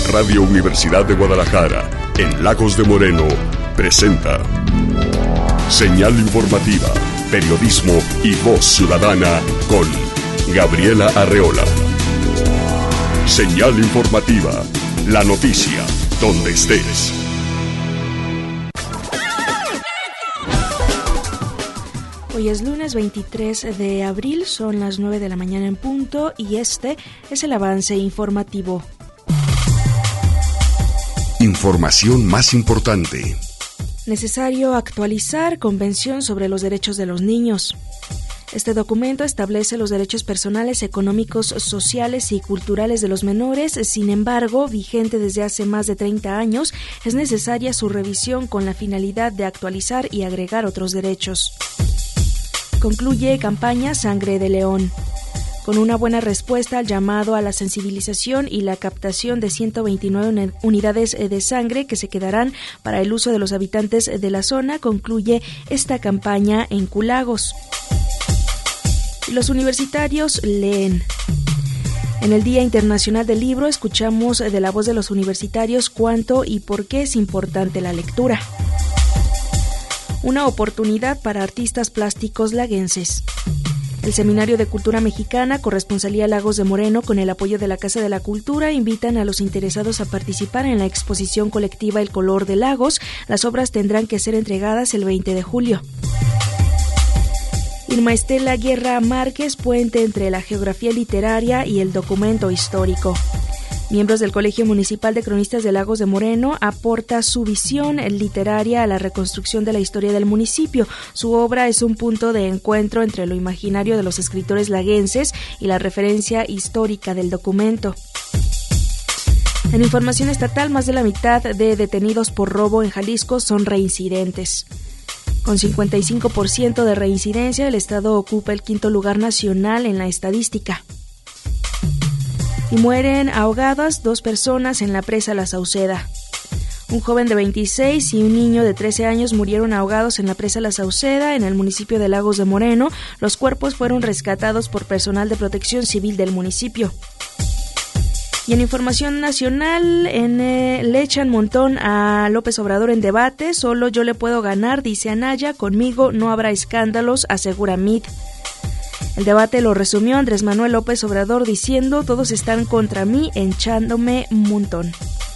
Radio Universidad de Guadalajara, en Lagos de Moreno, presenta Señal Informativa, periodismo y voz ciudadana con Gabriela Arreola. Señal Informativa, la noticia, donde estés. Hoy es lunes 23 de abril, son las 9 de la mañana en punto y este es el avance informativo. Información más importante. Necesario actualizar Convención sobre los Derechos de los Niños. Este documento establece los derechos personales, económicos, sociales y culturales de los menores. Sin embargo, vigente desde hace más de 30 años, es necesaria su revisión con la finalidad de actualizar y agregar otros derechos. Concluye campaña Sangre de León. Con una buena respuesta al llamado a la sensibilización y la captación de 129 unidades de sangre que se quedarán para el uso de los habitantes de la zona, concluye esta campaña en Culagos. Los universitarios leen. En el Día Internacional del Libro escuchamos de la voz de los universitarios cuánto y por qué es importante la lectura. Una oportunidad para artistas plásticos laguenses. El Seminario de Cultura Mexicana, Corresponsalía Lagos de Moreno, con el apoyo de la Casa de la Cultura, invitan a los interesados a participar en la exposición colectiva El Color de Lagos. Las obras tendrán que ser entregadas el 20 de julio. Irma Estela Guerra Márquez, puente entre la geografía literaria y el documento histórico. Miembros del Colegio Municipal de Cronistas de Lagos de Moreno aporta su visión literaria a la reconstrucción de la historia del municipio. Su obra es un punto de encuentro entre lo imaginario de los escritores laguenses y la referencia histórica del documento. En información estatal, más de la mitad de detenidos por robo en Jalisco son reincidentes. Con 55% de reincidencia, el estado ocupa el quinto lugar nacional en la estadística. Y mueren ahogadas 2 personas en la presa La Sauceda. Un joven de 26 y un niño de 13 años murieron ahogados en la presa La Sauceda, en el municipio de Lagos de Moreno. Los cuerpos fueron rescatados por personal de protección civil del municipio. Y en información nacional, le echan montón a López Obrador en debate. Solo yo le puedo ganar, dice Anaya. Conmigo no habrá escándalos, asegura Mid. El debate lo resumió Andrés Manuel López Obrador diciendo: todos están contra mí, echándome un montón.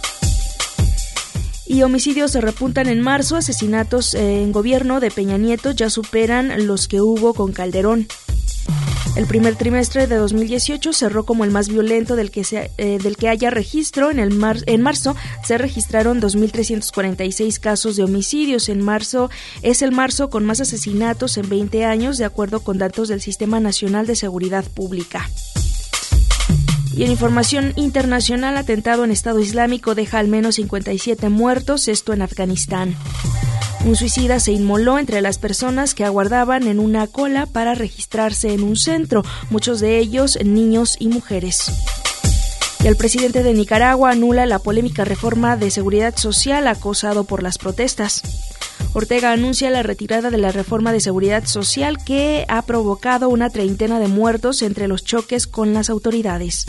Y homicidios se repuntan en marzo, asesinatos en gobierno de Peña Nieto ya superan los que hubo con Calderón. El primer trimestre de 2018 cerró como el más violento del que haya registro. En marzo se registraron 2.346 casos de homicidios. En marzo es el marzo con más asesinatos en 20 años, de acuerdo con datos del Sistema Nacional de Seguridad Pública. Y en información internacional, atentado en Estado Islámico deja al menos 57 muertos, esto en Afganistán. Un suicida se inmoló entre las personas que aguardaban en una cola para registrarse en un centro, muchos de ellos niños y mujeres. Y el presidente de Nicaragua anula la polémica reforma de seguridad social acosado por las protestas. Ortega anuncia la retirada de la reforma de seguridad social que ha provocado una treintena de muertos entre los choques con las autoridades.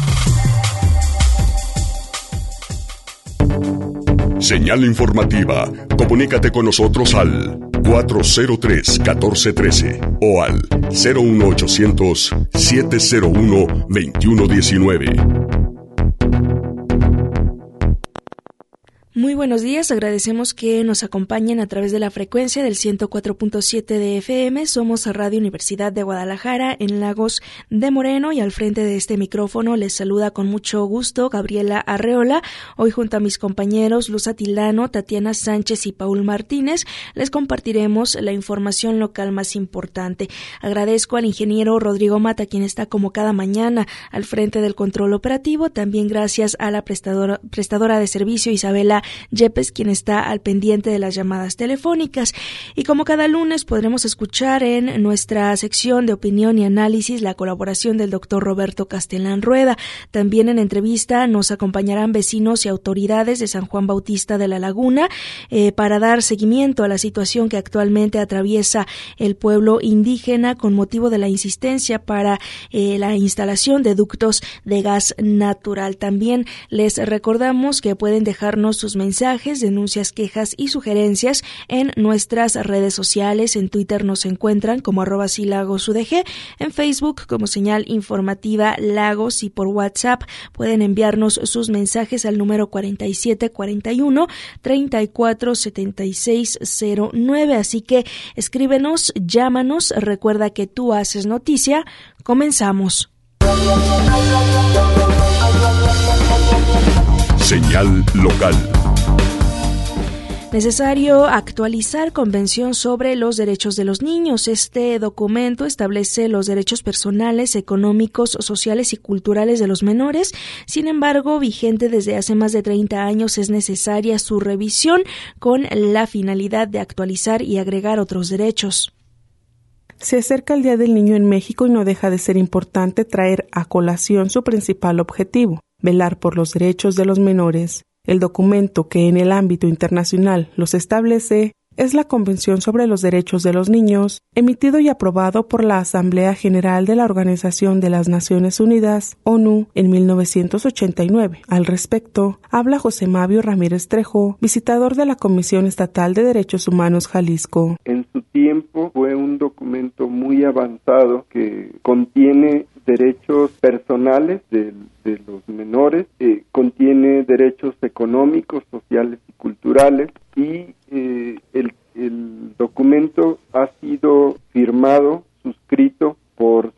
Señal informativa. Comunícate con nosotros al 403-1413 o al 01800-701-2119. Muy buenos días, agradecemos que nos acompañen a través de la frecuencia del 104.7 de FM. Somos Radio Universidad de Guadalajara en Lagos de Moreno y al frente de este micrófono les saluda con mucho gusto Gabriela Arreola. Hoy junto a mis compañeros Luz Atilano, Tatiana Sánchez y Paul Martínez les compartiremos la información local más importante. Agradezco al ingeniero Rodrigo Mata, quien está como cada mañana al frente del control operativo. También gracias a la prestadora de servicio Isabela Yepes, quien está al pendiente de las llamadas telefónicas. Y como cada lunes podremos escuchar en nuestra sección de opinión y análisis la colaboración del doctor Roberto Castellán Rueda. También en entrevista nos acompañarán vecinos y autoridades de San Juan Bautista de la Laguna para dar seguimiento a la situación que actualmente atraviesa el pueblo indígena con motivo de la insistencia para la instalación de ductos de gas natural. También les recordamos que pueden dejarnos sus mensajes, denuncias, quejas y sugerencias en nuestras redes sociales. En Twitter nos encuentran como @silagosudg, en Facebook como Señal Informativa Lagos, y por WhatsApp pueden enviarnos sus mensajes al número 4741-347609. Así que escríbenos, llámanos, recuerda que tú haces noticia. Comenzamos. Señal local. Necesario actualizar Convención sobre los Derechos de los Niños. Este documento establece los derechos personales, económicos, sociales y culturales de los menores. Sin embargo, vigente desde hace más de 30 años, es necesaria su revisión con la finalidad de actualizar y agregar otros derechos. Se acerca el Día del Niño en México y no deja de ser importante traer a colación su principal objetivo: velar por los derechos de los menores. El documento que en el ámbito internacional los establece es la Convención sobre los Derechos de los Niños, emitido y aprobado por la Asamblea General de la Organización de las Naciones Unidas, ONU, en 1989. Al respecto, habla José Mavio Ramírez Trejo, visitador de la Comisión Estatal de Derechos Humanos Jalisco. En su tiempo fue un documento muy avanzado que contiene derechos personales de los menores, contiene derechos económicos, sociales y culturales, y el documento ha sido firmado, suscrito por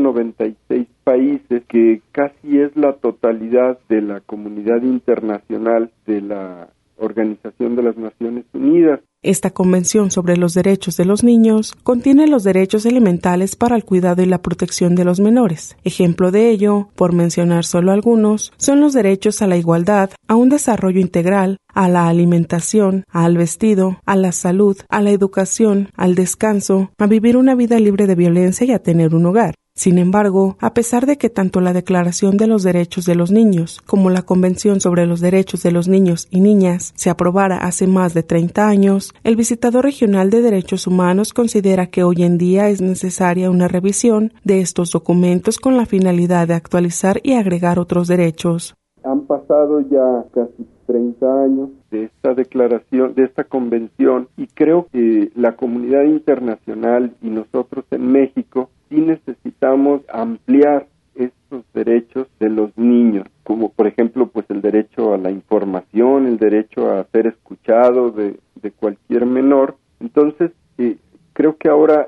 196 países, que casi es la totalidad de la comunidad internacional de la Organización de las Naciones Unidas. Esta Convención sobre los Derechos de los Niños contiene los derechos elementales para el cuidado y la protección de los menores. Ejemplo de ello, por mencionar solo algunos, son los derechos a la igualdad, a un desarrollo integral, a la alimentación, al vestido, a la salud, a la educación, al descanso, a vivir una vida libre de violencia y a tener un hogar. Sin embargo, a pesar de que tanto la Declaración de los Derechos de los Niños como la Convención sobre los Derechos de los Niños y Niñas se aprobara hace más de 30 años, el visitador regional de Derechos Humanos considera que hoy en día es necesaria una revisión de estos documentos con la finalidad de actualizar y agregar otros derechos. Han pasado ya casi 30 años de esta declaración, de esta convención, y creo que la comunidad internacional y nosotros en México sí necesitamos ampliar estos derechos de los niños, como por ejemplo pues el derecho a la información, el derecho a ser escuchado de cualquier menor. Entonces creo que ahora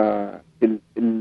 el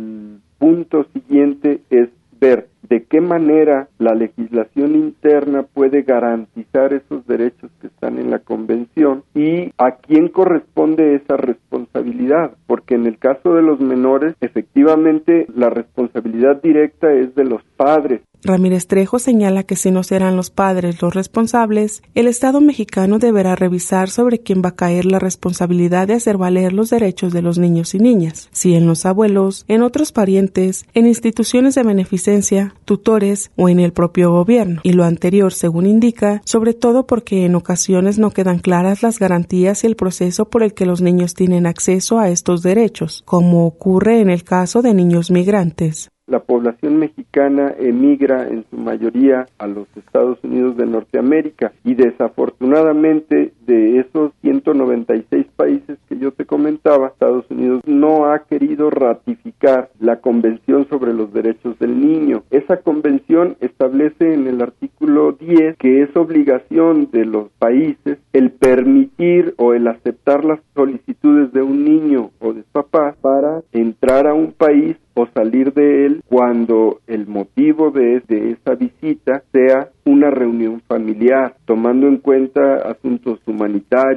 punto siguiente es ver de qué manera la legislación interna puede garantizar esos derechos que están en la Convención y a quién corresponde esa responsabilidad, porque en el caso de los menores, efectivamente, la responsabilidad directa es de los padres. Ramírez Trejo señala que si no serán los padres los responsables, el Estado mexicano deberá revisar sobre quién va a caer la responsabilidad de hacer valer los derechos de los niños y niñas, si en los abuelos, en otros parientes, en instituciones de beneficencia, tutores o en el propio gobierno, y lo anterior, según indica, sobre todo porque en ocasiones no quedan claras las garantías y el proceso por el que los niños tienen acceso a estos derechos, como ocurre en el caso de niños migrantes. La población mexicana emigra en su mayoría a los Estados Unidos de Norteamérica y desafortunadamente de esos 196 países que yo te comentaba, Estados Unidos no ha querido ratificar la Convención sobre los Derechos del Niño. Esa convención establece en el artículo 10 que es obligación de los países el permitir o el aceptar las solicitudes de un niño o de papá para entrar a un país o salir de él cuando el motivo de esa visita sea una reunión familiar, tomando en cuenta asuntos humanitarios,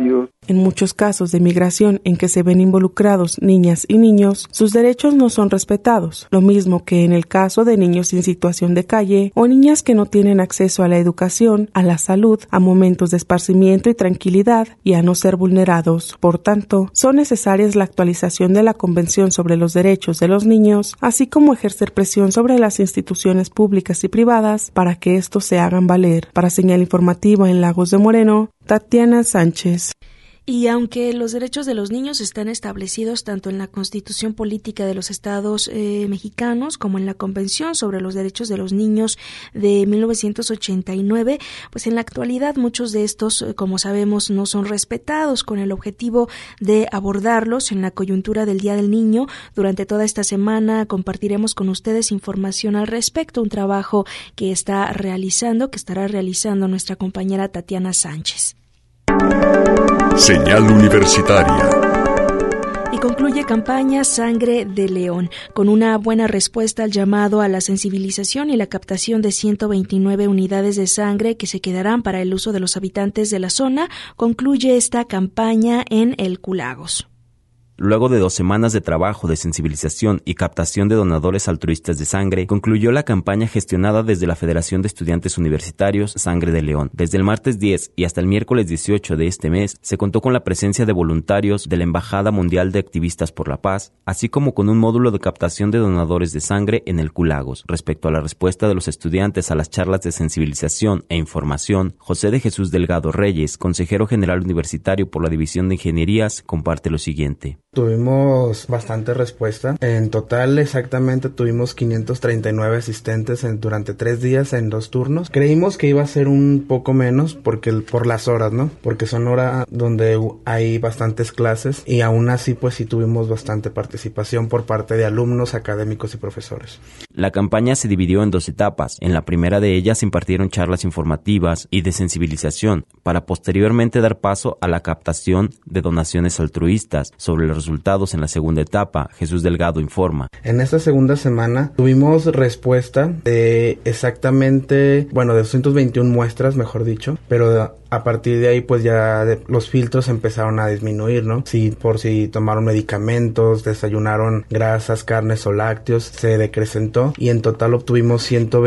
En muchos casos de migración en que se ven involucrados niñas y niños, sus derechos no son respetados, lo mismo que en el caso de niños en situación de calle o niñas que no tienen acceso a la educación, a la salud, a momentos de esparcimiento y tranquilidad y a no ser vulnerados. Por tanto, son necesarias la actualización de la Convención sobre los Derechos de los Niños, así como ejercer presión sobre las instituciones públicas y privadas para que estos se hagan valer. Para Señal Informativa en Lagos de Moreno, Tatiana Sánchez. Y aunque los derechos de los niños están establecidos tanto en la Constitución Política de los Estados mexicanos como en la Convención sobre los Derechos de los Niños de 1989, pues en la actualidad muchos de estos, como sabemos, no son respetados. Con el objetivo de abordarlos en la coyuntura del Día del Niño, durante toda esta semana compartiremos con ustedes información al respecto, un trabajo que estará realizando nuestra compañera Tatiana Sánchez. Señal Universitaria. Y concluye campaña Sangre de León, con una buena respuesta al llamado a la sensibilización y la captación de 129 unidades de sangre que se quedarán para el uso de los habitantes de la zona. Concluye esta campaña en El Culagos. Luego de 2 semanas de trabajo de sensibilización y captación de donadores altruistas de sangre, concluyó la campaña gestionada desde la Federación de Estudiantes Universitarios Sangre de León. Desde el martes 10 y hasta el miércoles 18 de este mes, se contó con la presencia de voluntarios de la Embajada Mundial de Activistas por la Paz, así como con un módulo de captación de donadores de sangre en El Culagos. Respecto a la respuesta de los estudiantes a las charlas de sensibilización e información, José de Jesús Delgado Reyes, consejero general universitario por la División de Ingenierías, comparte lo siguiente. Tuvimos bastante respuesta. En total, exactamente, tuvimos 539 asistentes durante 3 días en 2 turnos. Creímos que iba a ser un poco menos por las horas, ¿no? Porque son horas donde hay bastantes clases y aún así, pues sí tuvimos bastante participación por parte de alumnos, académicos y profesores. La campaña se dividió en 2 etapas. En la primera de ellas se impartieron charlas informativas y de sensibilización para posteriormente dar paso a la captación de donaciones altruistas. Sobre los resultados en la segunda etapa, Jesús Delgado informa. En esta segunda semana tuvimos respuesta de de 221 muestras, mejor dicho, pero a partir de ahí pues ya los filtros empezaron a disminuir, ¿no? Si tomaron medicamentos, desayunaron grasas, carnes o lácteos, se decrecentó y en total obtuvimos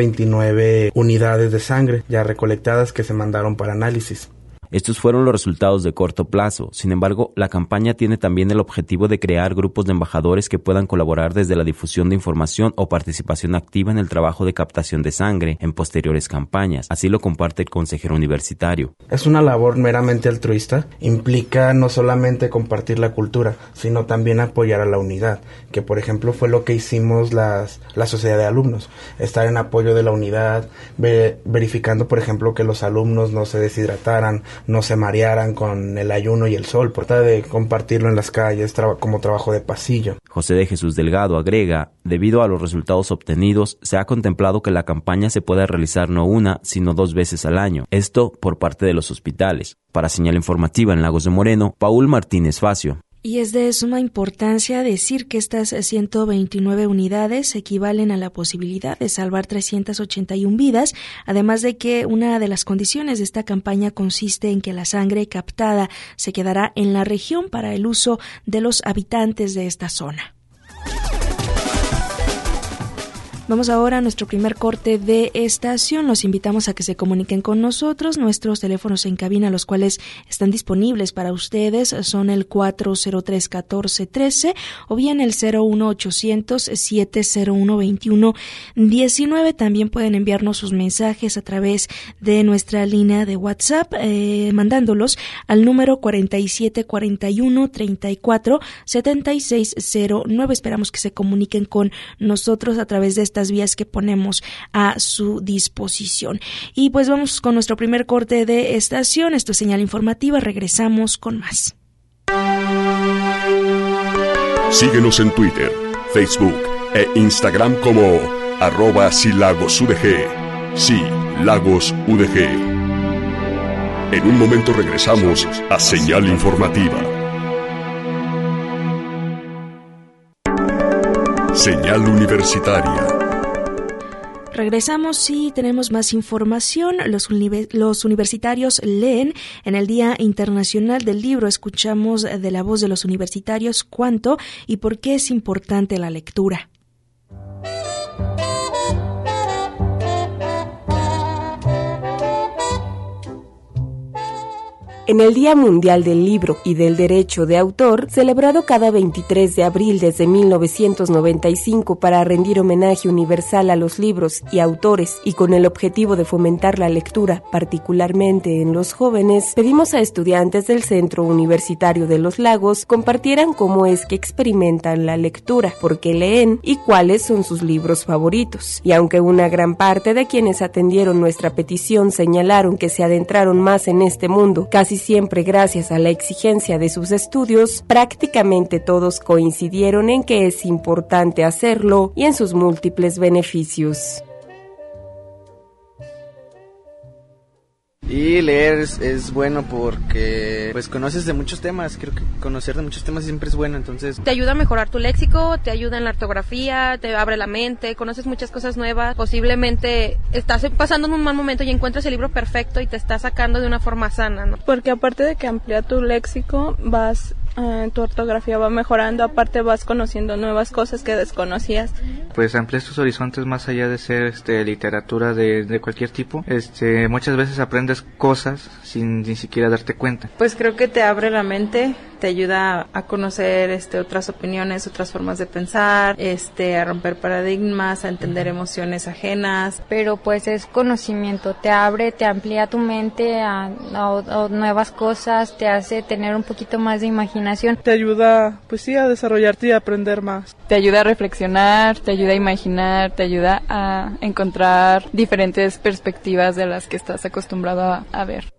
129 unidades de sangre ya recolectadas que se mandaron para análisis. Estos fueron los resultados de corto plazo. Sin embargo, la campaña tiene también el objetivo de crear grupos de embajadores que puedan colaborar desde la difusión de información o participación activa en el trabajo de captación de sangre en posteriores campañas. Así lo comparte el consejero universitario. Es una labor meramente altruista. Implica no solamente compartir la cultura, sino también apoyar a la unidad, que por ejemplo fue lo que hicimos la sociedad de alumnos. Estar en apoyo de la unidad, verificando por ejemplo que los alumnos no se deshidrataran, no se marearan con el ayuno y el sol, por tratar de compartirlo en las calles como trabajo de pasillo. José de Jesús Delgado agrega, debido a los resultados obtenidos, se ha contemplado que la campaña se pueda realizar no 1, sino 2 veces al año, esto por parte de los hospitales. Para Señal Informativa en Lagos de Moreno, Paul Martínez Facio. Y es de suma importancia decir que estas 129 unidades equivalen a la posibilidad de salvar 381 vidas, además de que una de las condiciones de esta campaña consiste en que la sangre captada se quedará en la región para el uso de los habitantes de esta zona. Vamos ahora a nuestro primer corte de estación. Los invitamos a que se comuniquen con nosotros. Nuestros teléfonos en cabina, los cuales están disponibles para ustedes, son el 403-1413 o bien el 01800-701-2119. También pueden enviarnos sus mensajes a través de nuestra línea de WhatsApp, mandándolos al número 4741-347609. Esperamos que se comuniquen con nosotros a través de esta vías que ponemos a su disposición. Y pues vamos con nuestro primer corte de estación. Esto es Señal Informativa. Regresamos con más. Síguenos en Twitter, Facebook e Instagram como @silagosudg. Sí, Lagos UDG. En un momento regresamos a Señal Informativa. Señal Universitaria. Regresamos y tenemos más información. Los universitarios leen en el Día Internacional del Libro. Escuchamos de la voz de los universitarios cuánto y por qué es importante la lectura. En el Día Mundial del Libro y del Derecho de Autor, celebrado cada 23 de abril desde 1995 para rendir homenaje universal a los libros y autores y con el objetivo de fomentar la lectura, particularmente en los jóvenes, pedimos a estudiantes del Centro Universitario de Los Lagos compartieran cómo es que experimentan la lectura, por qué leen y cuáles son sus libros favoritos. Y aunque una gran parte de quienes atendieron nuestra petición señalaron que se adentraron más en este mundo, casi siempre gracias a la exigencia de sus estudios, prácticamente todos coincidieron en que es importante hacerlo y en sus múltiples beneficios. Y leer es bueno porque pues conoces de muchos temas, creo que conocer de muchos temas siempre es bueno, entonces te ayuda a mejorar tu léxico, te ayuda en la ortografía, te abre la mente, conoces muchas cosas nuevas, posiblemente estás pasando en un mal momento y encuentras el libro perfecto y te está sacando de una forma sana, ¿no? Porque aparte de que amplía tu léxico, tu ortografía va mejorando, aparte vas conociendo nuevas cosas que desconocías. Pues amplias tus horizontes más allá de ser literatura de cualquier tipo. Muchas veces aprendes cosas sin ni siquiera darte cuenta. Pues creo que te abre la mente, te ayuda a conocer otras opiniones, otras formas de pensar, a romper paradigmas, a entender emociones ajenas. Pero pues es conocimiento, te abre, te amplía tu mente a nuevas cosas, te hace tener un poquito más de imaginación. Te ayuda, pues sí, a desarrollarte y a aprender más. Te ayuda a reflexionar, te ayuda a imaginar, te ayuda a encontrar diferentes perspectivas de las que estás acostumbrado a ver.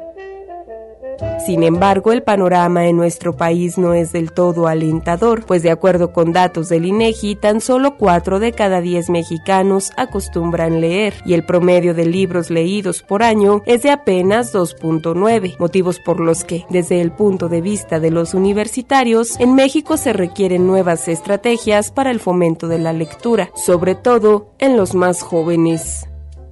Sin embargo, el panorama en nuestro país no es del todo alentador, pues de acuerdo con datos del INEGI, tan solo 4 de cada 10 mexicanos acostumbran leer, y el promedio de libros leídos por año es de apenas 2.9, motivos por los que, desde el punto de vista de los universitarios, en México se requieren nuevas estrategias para el fomento de la lectura, sobre todo en los más jóvenes.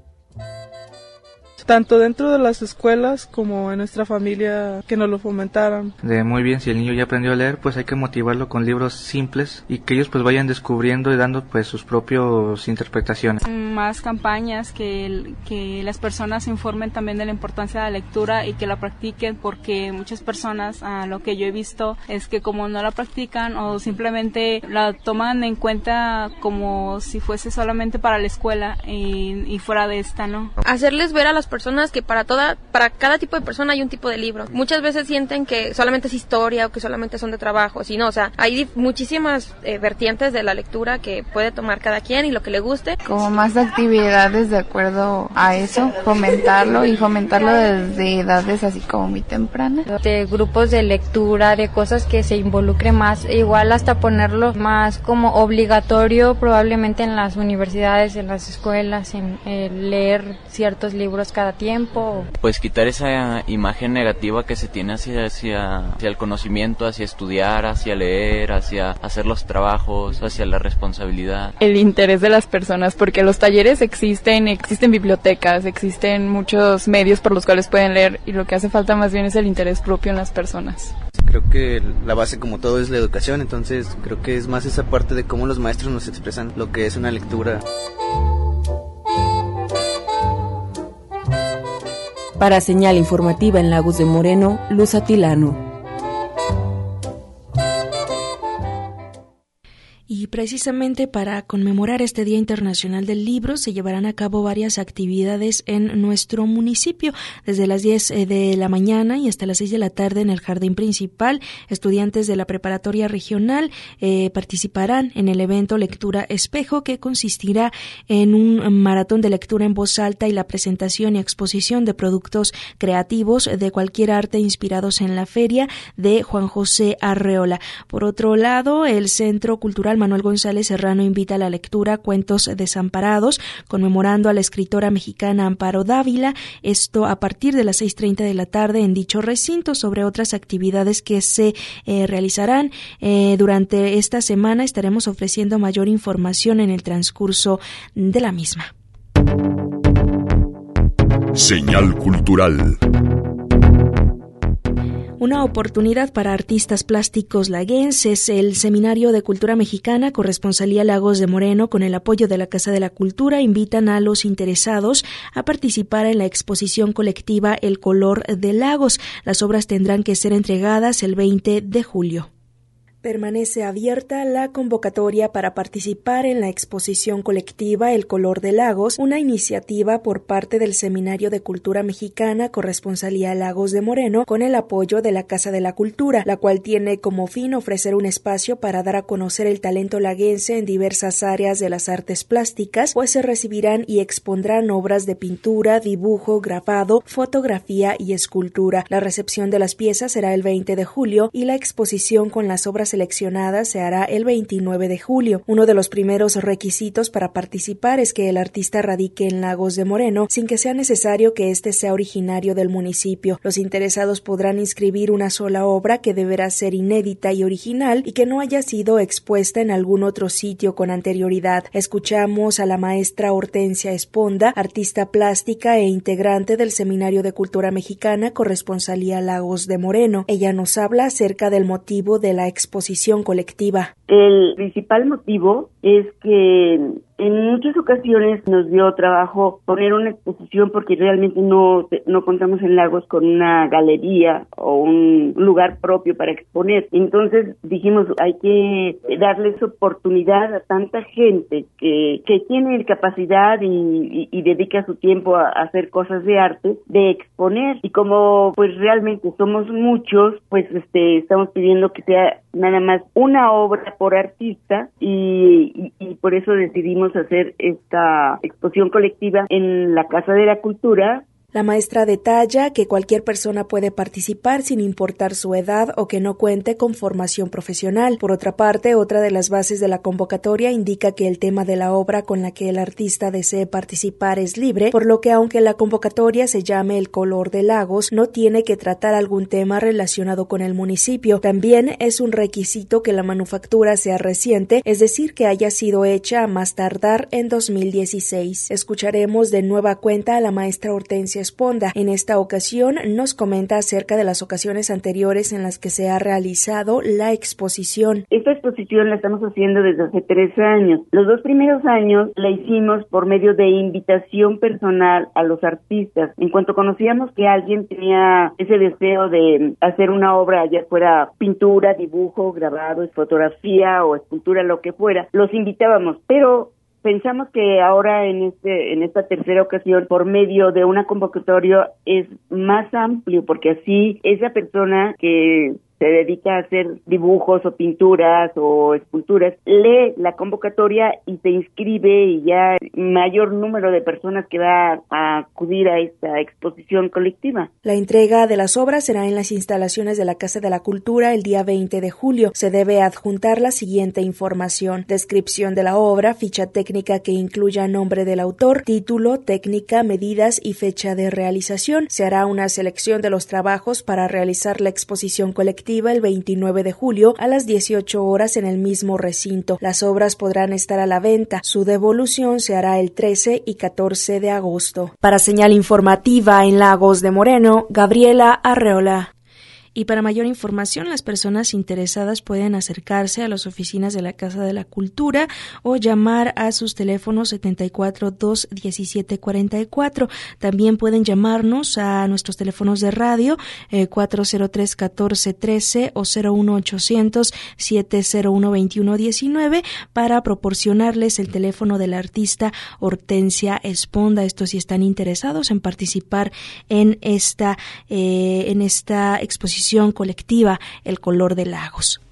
Tanto dentro de las escuelas como en nuestra familia, que nos lo fomentaran. Muy bien, si el niño ya aprendió a leer, pues hay que motivarlo con libros simples y que ellos pues vayan descubriendo y dando pues sus propias interpretaciones. Más campañas, que las personas se informen también de la importancia de la lectura y que la practiquen, porque muchas personas, lo que yo he visto es que como no la practican o simplemente la toman en cuenta como si fuese solamente para la escuela y fuera de esta, ¿no? Hacerles ver a las personas que para cada tipo de persona hay un tipo de libro. Muchas veces sienten que solamente es historia o que solamente son de trabajo, sino, o sea, hay muchísimas vertientes de la lectura que puede tomar cada quien y lo que le guste. Como más actividades de acuerdo a eso, fomentarlo desde edades así como muy tempranas. De grupos de lectura, de cosas que se involucre más, igual hasta ponerlo más como obligatorio probablemente en las universidades, en las escuelas, en leer ciertos libros cada tiempo. Pues quitar esa imagen negativa que se tiene hacia el conocimiento, hacia estudiar, hacia leer, hacia hacer los trabajos, hacia la responsabilidad. El interés de las personas, porque los talleres existen bibliotecas, existen muchos medios por los cuales pueden leer, y lo que hace falta más bien es el interés propio en las personas. Creo que la base, como todo, es la educación, entonces creo que es más esa parte de cómo los maestros nos expresan lo que es una lectura. Para Señal Informativa en Lagos de Moreno, Luz Atilano. Y precisamente para conmemorar este Día Internacional del Libro se llevarán a cabo varias actividades en nuestro municipio. Desde las 10 de la mañana y hasta las 6 de la tarde en el jardín principal, estudiantes de la preparatoria regional participarán en el evento Lectura Espejo, que consistirá en un maratón de lectura en voz alta y la presentación y exposición de productos creativos de cualquier arte inspirados en la feria de Juan José Arreola. Por otro lado, el Centro Cultural Manuel González Serrano invita a la lectura Cuentos Desamparados, conmemorando a la escritora mexicana Amparo Dávila, esto a partir de las 6:30 de la tarde en dicho recinto. Sobre otras actividades que se realizarán durante esta semana, estaremos ofreciendo mayor información en el transcurso de la misma. Señal cultural. Una oportunidad para artistas plásticos laguenses. El Seminario de Cultura Mexicana, Corresponsalía Lagos de Moreno, con el apoyo de la Casa de la Cultura, invitan a los interesados a participar en la exposición colectiva El Color de Lagos. Las obras tendrán que ser entregadas el 20 de julio. Permanece abierta la convocatoria para participar en la exposición colectiva El Color de Lagos, una iniciativa por parte del Seminario de Cultura Mexicana, Corresponsalía Lagos de Moreno, con el apoyo de la Casa de la Cultura, la cual tiene como fin ofrecer un espacio para dar a conocer el talento laguense en diversas áreas de las artes plásticas, pues se recibirán y expondrán obras de pintura, dibujo, grabado, fotografía y escultura. La recepción de las piezas será el 20 de julio y la exposición con las obras seleccionadas se hará el 29 de julio. Uno de los primeros requisitos para participar es que el artista radique en Lagos de Moreno, sin que sea necesario que éste sea originario del municipio. Los interesados podrán inscribir una sola obra que deberá ser inédita y original y que no haya sido expuesta en algún otro sitio con anterioridad. Escuchamos a la maestra Hortensia Esponda, artista plástica e integrante del Seminario de Cultura Mexicana, Corresponsalía Lagos de Moreno. Ella nos habla acerca del motivo de la exposición colectiva. El principal motivo es que en muchas ocasiones nos dio trabajo poner una exposición porque realmente no contamos en Lagos con una galería o un lugar propio para exponer. Entonces dijimos, hay que darles oportunidad a tanta gente que tiene capacidad y dedica su tiempo a hacer cosas de arte, de exponer. Y como pues realmente somos muchos, pues estamos pidiendo que sea nada más una obra por artista y por eso decidimos hacer esta exposición colectiva en la Casa de la Cultura. La maestra detalla que cualquier persona puede participar sin importar su edad o que no cuente con formación profesional. Por otra parte, otra de las bases de la convocatoria indica que el tema de la obra con la que el artista desee participar es libre, por lo que aunque la convocatoria se llame El Color de Lagos, no tiene que tratar algún tema relacionado con el municipio. También es un requisito que la manufactura sea reciente, es decir, que haya sido hecha a más tardar en 2016. Escucharemos de nueva cuenta a la maestra Hortensia Esponda. En esta ocasión nos comenta acerca de las ocasiones anteriores en las que se ha realizado la exposición. Esta exposición la estamos haciendo desde hace 3 años. Los 2 primeros años la hicimos por medio de invitación personal a los artistas. En cuanto conocíamos que alguien tenía ese deseo de hacer una obra, ya fuera pintura, dibujo, grabado, fotografía o escultura, lo que fuera, los invitábamos, pero pensamos que ahora en esta tercera ocasión, por medio de una convocatoria, es más amplio, porque así esa persona que se dedica a hacer dibujos o pinturas o esculturas, lee la convocatoria y se inscribe y ya mayor número de personas que va a acudir a esta exposición colectiva. La entrega de las obras será en las instalaciones de la Casa de la Cultura el día 20 de julio. Se debe adjuntar la siguiente información: descripción de la obra, ficha técnica que incluya nombre del autor, título, técnica, medidas y fecha de realización. Se hará una selección de los trabajos para realizar la exposición colectiva el 29 de julio a las 18 horas en el mismo recinto. Las obras podrán estar a la venta. Su devolución se hará el 13 y 14 de agosto. Para Señal Informativa en Lagos de Moreno, Gabriela Arreola. Y para mayor información, las personas interesadas pueden acercarse a las oficinas de la Casa de la Cultura o llamar a sus teléfonos 74-217-44. También pueden llamarnos a nuestros teléfonos de radio 403-1413 o 01800-701-2119 para proporcionarles el teléfono del artista Hortensia Esponda. Estos si están interesados en participar en esta exposición colectiva El Color de Lagos.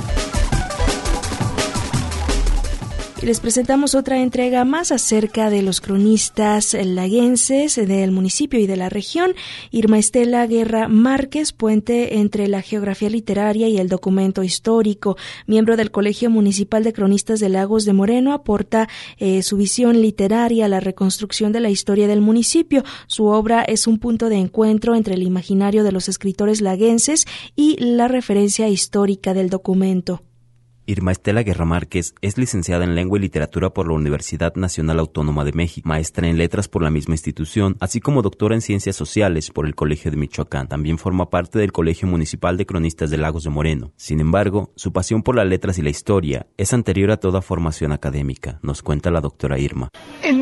Y les presentamos otra entrega más acerca de los cronistas laguenses del municipio y de la región. Irma Estela Guerra Márquez, puente entre la geografía literaria y el documento histórico. Miembro del Colegio Municipal de Cronistas de Lagos de Moreno, aporta su visión literaria a la reconstrucción de la historia del municipio. Su obra es un punto de encuentro entre el imaginario de los escritores laguenses y la referencia histórica del documento. Irma Estela Guerra Márquez es licenciada en Lengua y Literatura por la Universidad Nacional Autónoma de México, maestra en Letras por la misma institución, así como doctora en Ciencias Sociales por el Colegio de Michoacán. También forma parte del Colegio Municipal de Cronistas de Lagos de Moreno. Sin embargo, su pasión por las letras y la historia es anterior a toda formación académica, nos cuenta la doctora Irma.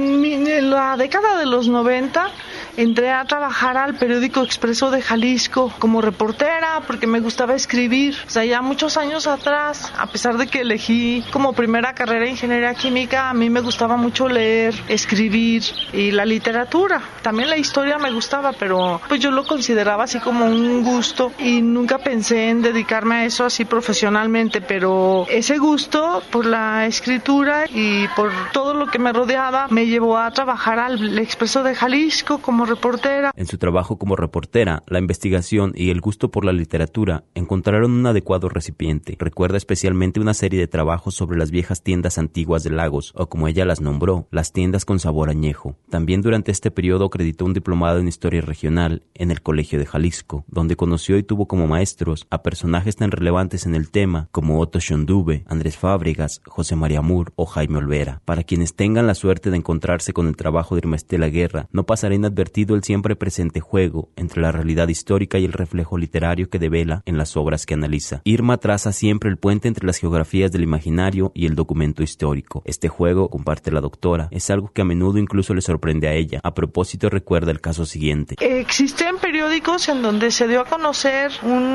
En la década de los 90 entré a trabajar al periódico Expreso de Jalisco como reportera porque me gustaba escribir. O sea, ya muchos años atrás, a pesar de que elegí como primera carrera ingeniería química, a mí me gustaba mucho leer, escribir y la literatura. También la historia me gustaba, pero pues yo lo consideraba así como un gusto y nunca pensé en dedicarme a eso así profesionalmente, pero ese gusto por la escritura y por todo lo que me rodeaba me llevó a trabajar al Expreso de Jalisco como reportera. En su trabajo como reportera, la investigación y el gusto por la literatura encontraron un adecuado recipiente. Recuerda especialmente una serie de trabajos sobre las viejas tiendas antiguas de Lagos, o como ella las nombró, las tiendas con sabor añejo. También durante este periodo acreditó un diplomado en Historia Regional en el Colegio de Jalisco, donde conoció y tuvo como maestros a personajes tan relevantes en el tema como Otto Schönduve, Andrés Fábregas, José María Mur o Jaime Olvera. Para quienes tengan la suerte de encontrarse con el trabajo de Irma Estela Guerra, no pasará inadvertido el siempre presente juego entre la realidad histórica y el reflejo literario que devela en las obras que analiza. Irma traza siempre el puente entre las geografías del imaginario y el documento histórico. Este juego, comparte la doctora, es algo que a menudo incluso le sorprende a ella. A propósito, recuerda el caso siguiente. Existen periódicos en donde se dio a conocer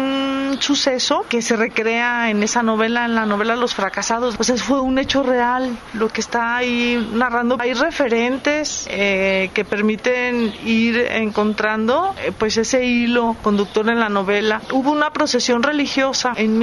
un suceso que se recrea en esa novela, en la novela Los Fracasados. Pues fue un hecho real lo que está ahí narrando. Hay referentes que permiten ir encontrando pues ese hilo conductor en la novela. Hubo una procesión religiosa en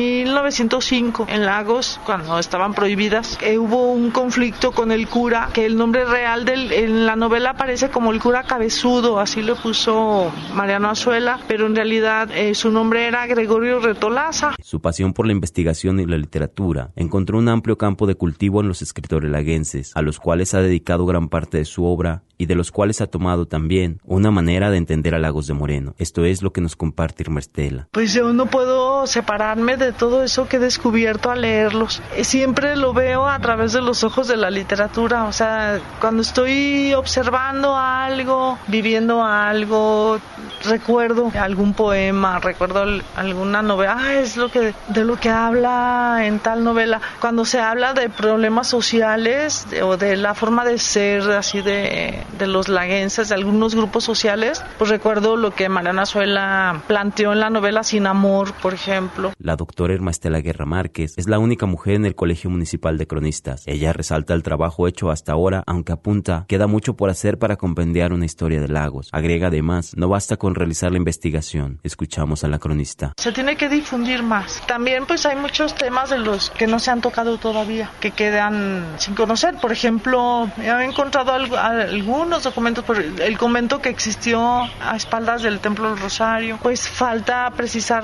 1905 en Lagos, cuando estaban prohibidas. Hubo un conflicto con el cura, que el nombre real en la novela aparece como el cura Cabezudo, así lo puso Mariano Azuela, pero en realidad su nombre era Gregorio Retolaza. Su pasión por la investigación y la literatura encontró un amplio campo de cultivo en los escritores laguenses, a los cuales ha dedicado gran parte de su obra y de los cuales ha tomado también una manera de entender a Lagos de Moreno. Esto es lo que nos comparte Irma Estela. Pues yo no puedo separarme de todo eso que he descubierto al leerlos. Siempre lo veo a través de los ojos de la literatura. O sea, cuando estoy observando algo, viviendo algo, recuerdo algún poema, recuerdo alguna novela. Es de lo que habla en tal novela. Cuando se habla de problemas sociales o de la forma de ser así de los laguenses, de algunos grupos sociales, pues recuerdo lo que Mariano Azuela planteó en la novela Sin Amor, por ejemplo. La doctora Irma Estela Guerra Márquez es la única mujer en el Colegio Municipal de Cronistas. Ella resalta el trabajo hecho hasta ahora, aunque apunta, queda mucho por hacer para compendiar una historia de Lagos. Agrega además, no basta con realizar la investigación. Escuchamos a la cronista. Se tiene que difundir más. También pues hay muchos temas de los que no se han tocado todavía, que quedan sin conocer. Por ejemplo, he encontrado algunos documentos, por el convento que existió a espaldas del Templo del Rosario. Pues falta precisar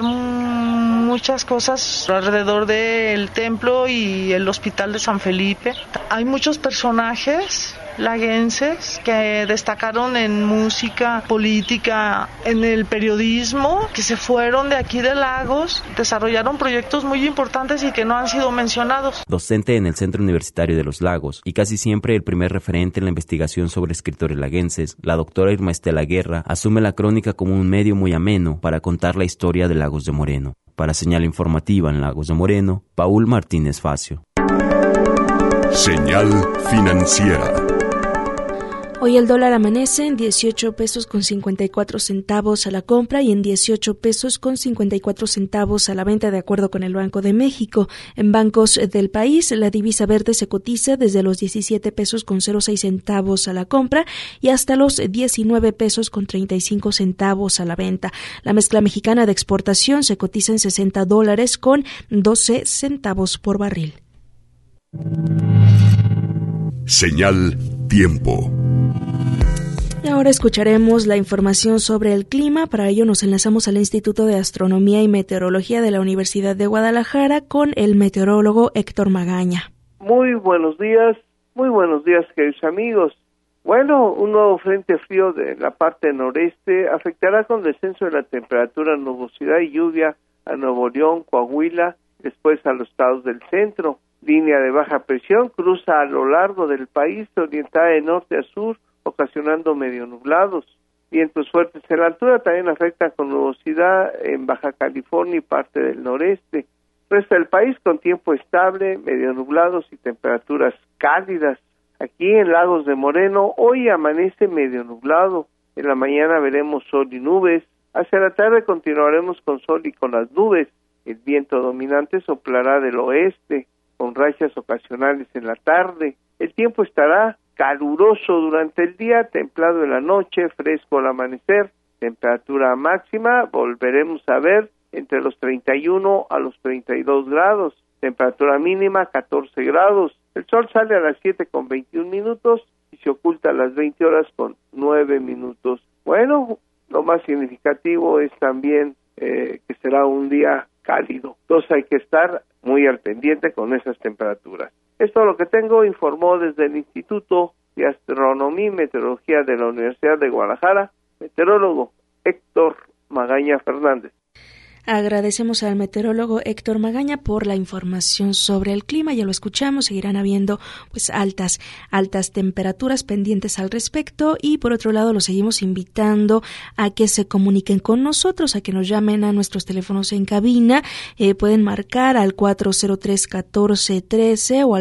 muchas cosas alrededor del templo y el hospital de San Felipe. Hay muchos personajes laguenses que destacaron en música, política, en el periodismo, que se fueron de aquí de Lagos, desarrollaron proyectos muy importantes y que no han sido mencionados. Docente en el Centro Universitario de los Lagos y casi siempre el primer referente en la investigación sobre escritores laguenses, la doctora Irma Estela Guerra asume la crónica como un medio muy ameno para contar la historia de Lagos de Moreno. Para Señal Informativa en Lagos de Moreno, Paul Martínez Facio. Señal financiera. Hoy el dólar amanece en 18 pesos con 54 centavos a la compra y en 18 pesos con 54 centavos a la venta, de acuerdo con el Banco de México. En bancos del país, la divisa verde se cotiza desde los 17 pesos con 06 centavos a la compra y hasta los 19 pesos con 35 centavos a la venta. La mezcla mexicana de exportación se cotiza en $60 con 12 centavos por barril. Señal Tiempo. Y ahora escucharemos la información sobre el clima. Para ello nos enlazamos al Instituto de Astronomía y Meteorología de la Universidad de Guadalajara con el meteorólogo Héctor Magaña. Muy buenos días, queridos amigos. Bueno, un nuevo frente frío de la parte noreste afectará con descenso de la temperatura, nubosidad y lluvia a Nuevo León, Coahuila después a los estados del centro. Línea de baja presión cruza a lo largo del país, orientada de norte a sur, ocasionando medio nublados. Vientos fuertes en la altura también afectan con nubosidad en Baja California y parte del noreste. Resto del país con tiempo estable, medio nublados y temperaturas cálidas. Aquí en Lagos de Moreno hoy amanece medio nublado. En la mañana veremos sol y nubes. Hacia la tarde continuaremos con sol y con las nubes. El viento dominante soplará del oeste, con rachas ocasionales en la tarde. El tiempo estará caluroso durante el día, templado en la noche, fresco al amanecer. Temperatura máxima volveremos a ver entre los 31 a los 32 grados. Temperatura mínima 14 grados. El sol sale a las 7:21 y se oculta a las 20:09. Bueno, lo más significativo es también que será un día cálido. Entonces hay que estar muy al pendiente con esas temperaturas. Es todo lo que tengo, informó desde el Instituto de Astronomía y Meteorología de la Universidad de Guadalajara, meteorólogo Héctor Magaña Fernández. Agradecemos al meteorólogo Héctor Magaña por la información sobre el clima. Ya lo escuchamos, seguirán habiendo pues altas temperaturas pendientes al respecto, y por otro lado los seguimos invitando a que se comuniquen con nosotros, a que nos llamen a nuestros teléfonos en cabina. Pueden marcar al 403-1413 o al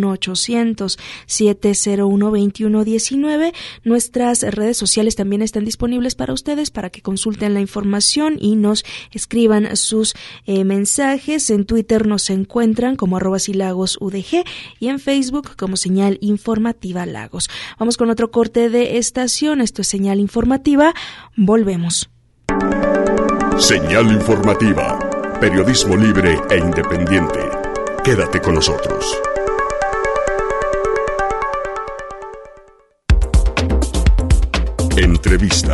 01800-701-2119. Nuestras redes sociales también están disponibles para ustedes, para que consulten la información y nos escriban sus mensajes. En Twitter nos encuentran como @silagosudg y en Facebook como Señal Informativa Lagos. Vamos con otro corte de estación. Esto es Señal Informativa. Volvemos. Señal Informativa. Periodismo libre e independiente. Quédate con nosotros. Entrevista.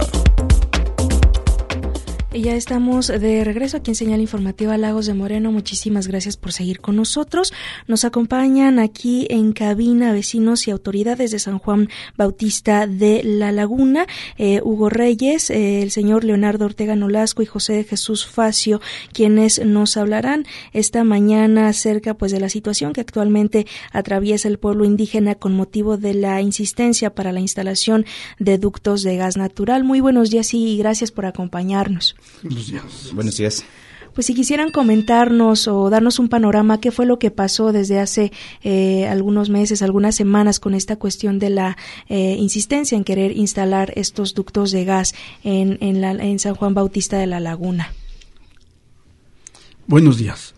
Y ya estamos de regreso aquí en Señal Informativa Lagos de Moreno. Muchísimas gracias por seguir con nosotros. Nos acompañan aquí en cabina vecinos y autoridades de San Juan Bautista de La Laguna, Hugo Reyes, el señor Leonardo Ortega Nolasco y José de Jesús Facio, quienes nos hablarán esta mañana acerca pues de la situación que actualmente atraviesa el pueblo indígena con motivo de la insistencia para la instalación de ductos de gas natural. Muy buenos días y gracias por acompañarnos. Buenos días. Buenos días. Pues si quisieran comentarnos o darnos un panorama, ¿qué fue lo que pasó desde hace algunos meses, algunas semanas con esta cuestión de la insistencia en querer instalar estos ductos de gas en San Juan Bautista de La Laguna? Buenos días.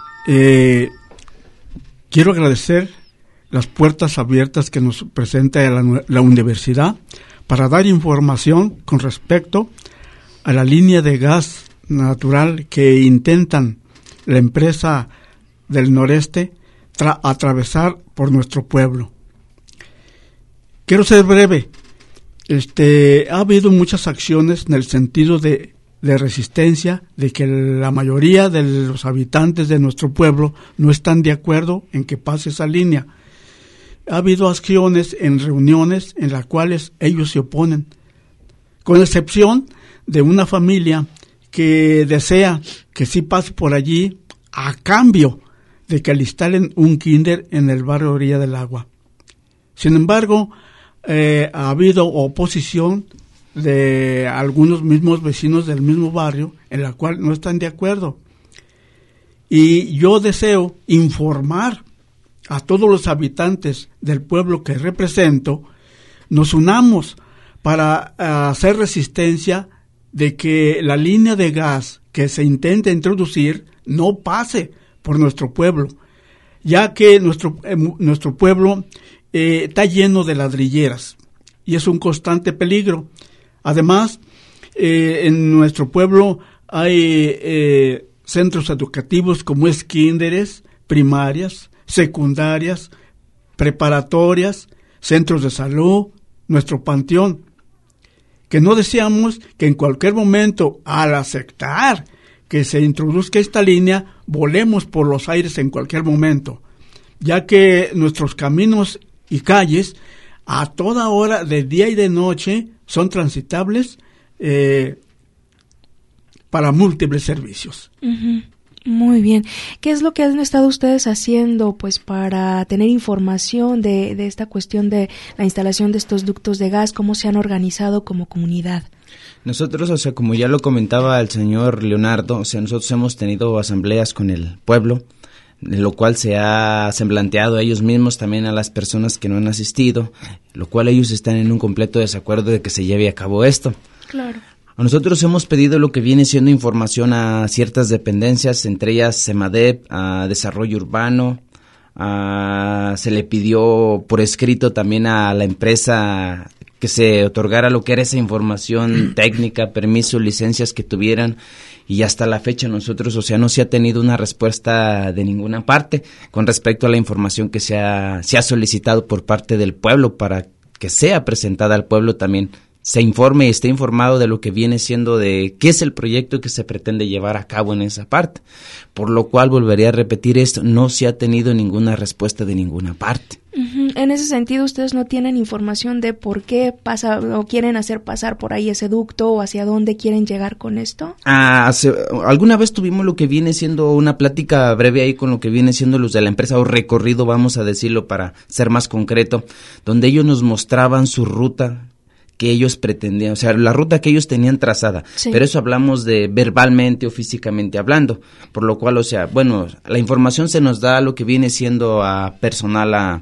Quiero agradecer las puertas abiertas que nos presenta la universidad para dar información con respecto a la línea de gas natural que intentan la empresa del noreste atravesar por nuestro pueblo. Quiero ser breve. Ha habido muchas acciones en el sentido de resistencia, de que la mayoría de los habitantes de nuestro pueblo no están de acuerdo en que pase esa línea. Ha habido acciones en reuniones en las cuales ellos se oponen, con excepción de una familia que desea que sí pase por allí a cambio de que le instalen un kinder en el barrio Orilla del Agua. Sin embargo, ha habido oposición de algunos mismos vecinos del mismo barrio en la cual no están de acuerdo. Y yo deseo informar a todos los habitantes del pueblo que represento, nos unamos para hacer resistencia de que la línea de gas que se intenta introducir no pase por nuestro pueblo, ya que nuestro pueblo está lleno de ladrilleras y es un constante peligro. Además, en nuestro pueblo hay centros educativos como es kinderes, primarias, secundarias, preparatorias, centros de salud, nuestro panteón, que no deseamos que en cualquier momento, al aceptar que se introduzca esta línea, volemos por los aires en cualquier momento, ya que nuestros caminos y calles a toda hora, de día y de noche, son transitables para múltiples servicios. Uh-huh. Muy bien. ¿Qué es lo que han estado ustedes haciendo pues para tener información de esta cuestión de la instalación de estos ductos de gas? ¿Cómo se han organizado como comunidad? Nosotros, o sea, como ya lo comentaba el señor Leonardo, o sea, nosotros hemos tenido asambleas con el pueblo, en lo cual se ha planteado a ellos mismos, también a las personas que no han asistido, lo cual ellos están en un completo desacuerdo de que se lleve a cabo esto. Claro. Nosotros hemos pedido lo que viene siendo información a ciertas dependencias, entre ellas Semadep, a Desarrollo Urbano, se le pidió por escrito también a la empresa que se otorgara lo que era esa información técnica, permisos, licencias que tuvieran, y hasta la fecha nosotros, o sea, no se ha tenido una respuesta de ninguna parte con respecto a la información que se ha solicitado por parte del pueblo para que sea presentada al pueblo también. Se informe y esté informado de lo que viene siendo de qué es el proyecto que se pretende llevar a cabo en esa parte. Por lo cual, volvería a repetir esto, no se ha tenido ninguna respuesta de ninguna parte. Uh-huh. En ese sentido, ¿ustedes no tienen información de por qué pasa o quieren hacer pasar por ahí ese ducto o hacia dónde quieren llegar con esto? Alguna vez tuvimos lo que viene siendo una plática breve ahí con lo que viene siendo los de la empresa, o recorrido, vamos a decirlo para ser más concreto, donde ellos nos mostraban su ruta que ellos pretendían, o sea, la ruta que ellos tenían trazada, sí. Pero eso hablamos de verbalmente o físicamente hablando, por lo cual, o sea, bueno, la información se nos da lo que viene siendo a personal,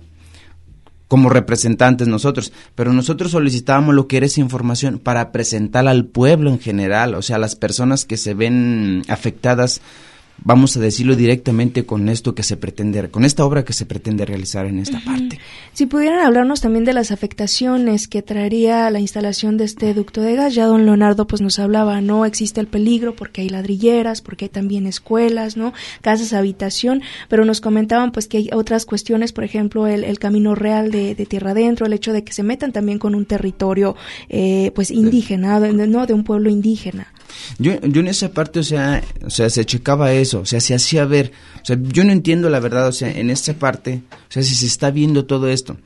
como representantes nosotros, pero nosotros solicitábamos lo que era esa información para presentar al pueblo en general, o sea, las personas que se ven afectadas, vamos a decirlo directamente con esto que se pretende, con esta obra que se pretende realizar en esta parte. Si pudieran hablarnos también de las afectaciones que traería la instalación de este ducto de gas, ya don Leonardo pues nos hablaba, ¿no? Existe el peligro porque hay ladrilleras, porque hay también escuelas, ¿no? Casas, habitación, pero nos comentaban pues que hay otras cuestiones, por ejemplo, el camino real de tierra adentro, el hecho de que se metan también con un territorio pues indígena, ¿no? De un pueblo indígena. Yo en esa parte, o sea, se checaba eso, o sea, se hacía ver, o sea, yo no entiendo la verdad, o sea, en esta parte, o sea, si se está viendo todo esto,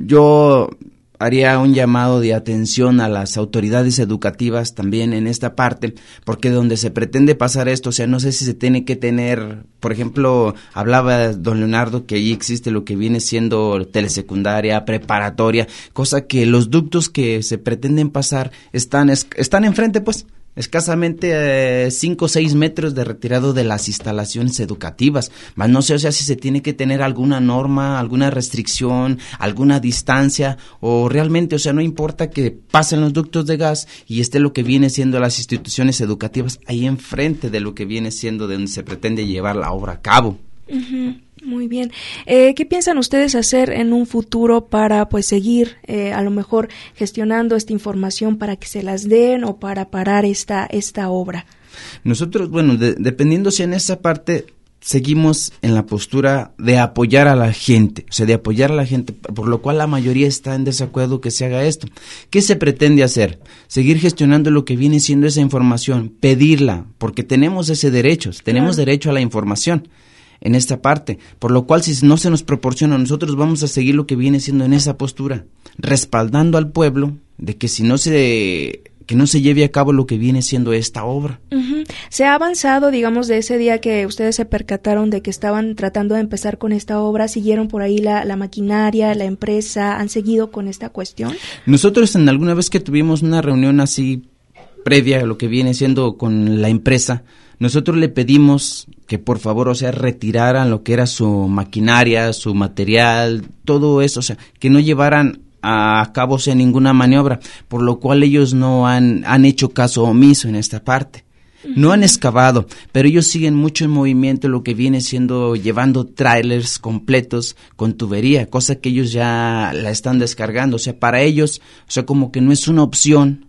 yo haría un llamado de atención a las autoridades educativas también en esta parte, porque donde se pretende pasar esto, o sea, no sé si se tiene que tener, por ejemplo, hablaba don Leonardo que ahí existe lo que viene siendo telesecundaria, preparatoria, cosa que los ductos que se pretenden pasar están enfrente, pues, escasamente 5 o 6 metros de retirado de las instalaciones educativas, más no sé, o sea, si se tiene que tener alguna norma, alguna restricción, alguna distancia, o realmente, o sea, no importa que pasen los ductos de gas y esté lo que viene siendo las instituciones educativas ahí enfrente de lo que viene siendo de donde se pretende llevar la obra a cabo. Uh-huh. Muy bien. ¿Qué piensan ustedes hacer en un futuro para pues seguir a lo mejor gestionando esta información para que se las den o para parar esta obra? Nosotros, bueno, dependiendo si en esa parte seguimos en la postura de apoyar a la gente, o sea, de apoyar a la gente, por lo cual la mayoría está en desacuerdo que se haga esto. ¿Qué se pretende hacer? Seguir gestionando lo que viene siendo esa información, pedirla, porque tenemos ese derecho, tenemos derecho a la información en esta parte, por lo cual si no se nos proporciona, nosotros vamos a seguir lo que viene siendo en esa postura, respaldando al pueblo de que si no se lleve a cabo lo que viene siendo esta obra. Uh-huh. ¿Se ha avanzado, digamos, de ese día que ustedes se percataron de que estaban tratando de empezar con esta obra? ¿Siguieron por ahí la maquinaria, la empresa? ¿Han seguido con esta cuestión? Nosotros en alguna vez que tuvimos una reunión así previa a lo que viene siendo con la empresa, nosotros le pedimos que por favor, o sea, retiraran lo que era su maquinaria, su material, todo eso, o sea, que no llevaran a cabo, o sea, ninguna maniobra, por lo cual ellos no han hecho caso omiso en esta parte. No han excavado, pero ellos siguen mucho en movimiento lo que viene siendo llevando trailers completos con tubería, cosa que ellos ya la están descargando, o sea, para ellos, o sea, como que no es una opción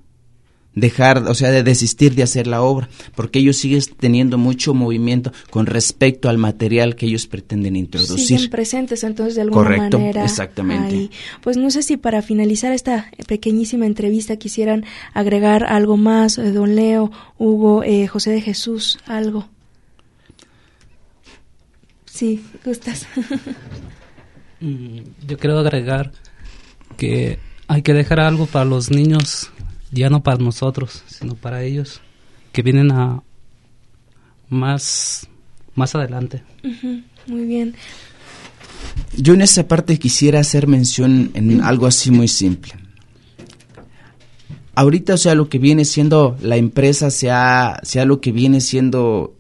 dejar, o sea, de desistir de hacer la obra, porque ellos siguen teniendo mucho movimiento con respecto al material que ellos pretenden introducir. Siguen presentes entonces de alguna manera. Correcto, exactamente. Ahí. Pues no sé si para finalizar esta pequeñísima entrevista quisieran agregar algo más, don Leo, Hugo, José de Jesús, algo. Sí, gustas. Yo quiero agregar que hay que dejar algo para los niños, ya no para nosotros, sino para ellos, que vienen a más más adelante. Muy bien. Yo en esa parte quisiera hacer mención en algo así muy simple. Ahorita, o sea, lo que viene siendo la empresa, sea lo que viene siendo,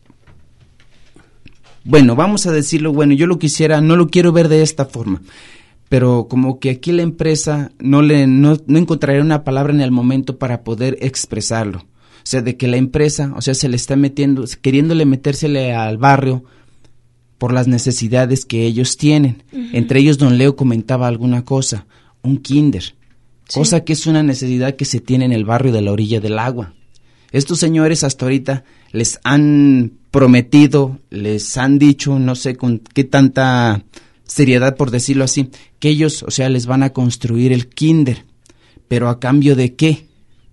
bueno, vamos a decirlo, bueno, yo no lo quiero ver de esta forma, pero como que aquí la empresa no encontraría una palabra en el momento para poder expresarlo. O sea, de que la empresa, o sea, se le está queriéndole metérsele al barrio por las necesidades que ellos tienen. Entre ellos, don Leo comentaba alguna cosa, un kinder. Sí. Cosa que es una necesidad que se tiene en el barrio de la orilla del agua. Estos señores hasta ahorita les han prometido, les han dicho, no sé con qué tanta seriedad por decirlo así, que ellos, o sea, les van a construir el kinder. ¿Pero a cambio de qué?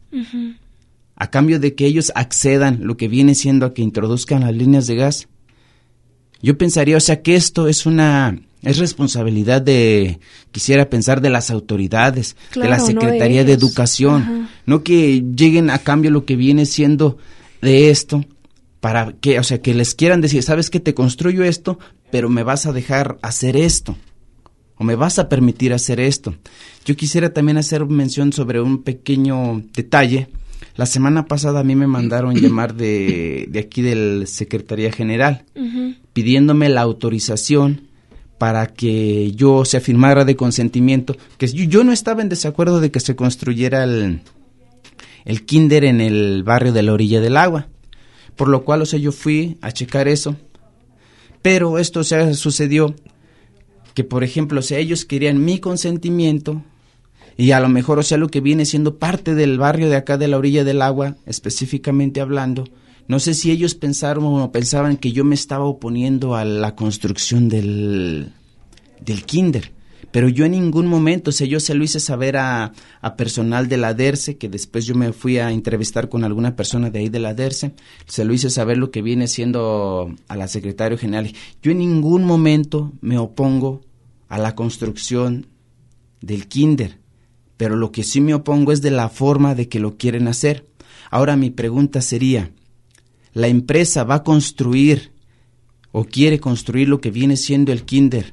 A cambio de que ellos accedan lo que viene siendo a que introduzcan las líneas de gas. Yo pensaría, o sea, que esto es responsabilidad quisiera pensar de las autoridades, claro, de la Secretaría de Educación, no que lleguen a cambio lo que viene siendo de esto, para que, o sea, que les quieran decir, sabes que te construyo esto, pero me vas a dejar hacer esto, o me vas a permitir hacer esto. Yo quisiera también hacer mención sobre un pequeño detalle. La semana pasada a mí me mandaron llamar de aquí del Secretaría General, pidiéndome la autorización para que yo se firmara de consentimiento, que yo no estaba en desacuerdo de que se construyera el kinder en el barrio de la orilla del agua, por lo cual, o sea, yo fui a checar eso, pero esto, o sea, sucedió que, por ejemplo, o sea, ellos querían mi consentimiento, y a lo mejor, o sea, lo que viene siendo parte del barrio de acá de la orilla del agua, específicamente hablando, no sé si ellos pensaban que yo me estaba oponiendo a la construcción del kinder, pero yo en ningún momento, o sea, yo se lo hice saber a personal de la DERCE, que después yo me fui a entrevistar con alguna persona de ahí de la DERCE, se lo hice saber lo que viene siendo a la secretaria general. Yo en ningún momento me opongo a la construcción del kinder, pero lo que sí me opongo es de la forma de que lo quieren hacer. Ahora mi pregunta sería, ¿la empresa va a construir o quiere construir lo que viene siendo el kinder